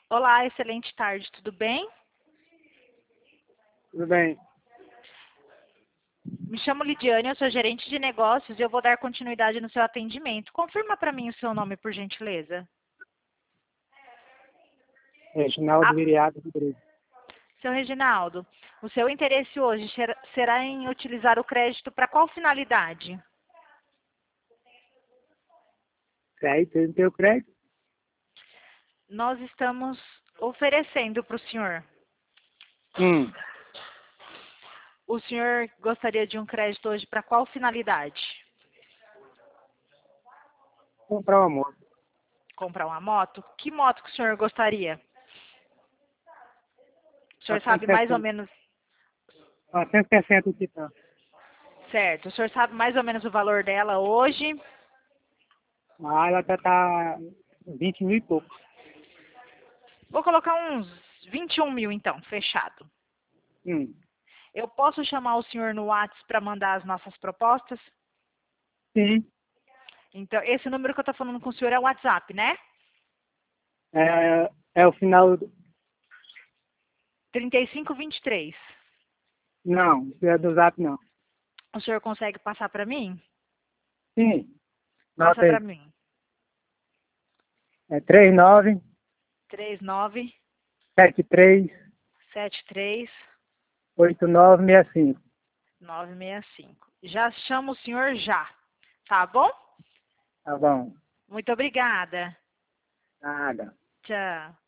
Olá, excelente tarde, tudo bem? Tudo bem. Me chamo Lidiane, eu sou gerente de negócios e eu vou dar continuidade no seu atendimento. Confirma para mim o seu nome, por gentileza. Reginaldo Viriato Rodrigues. Seu Reginaldo, o seu interesse hoje será em utilizar o crédito para qual finalidade? Crédito, não tem o crédito? Nós estamos oferecendo para o senhor. O senhor gostaria de um crédito hoje para qual finalidade? Comprar uma moto. Comprar uma moto? Que moto que o senhor gostaria? O senhor sabe mais ou 460. menos... 460 o Titan. Certo, o senhor sabe mais ou menos o valor dela hoje? Ela já tá 20 mil e pouco. Vou colocar uns 21 mil então, fechado. Hum. Eu posso chamar o senhor no WhatsApp para mandar as nossas propostas? Sim. Então, esse número que eu estou falando com o senhor é o WhatsApp, né? É o final. 3523. Não, isso é do Zap, não. O senhor consegue passar para mim? Sim. Passa Nota para aí. mim. É 39 39 73 73 8965. 965. Já chamo o senhor já, tá bom? Tá bom. Muito obrigada. Nada. Tchau.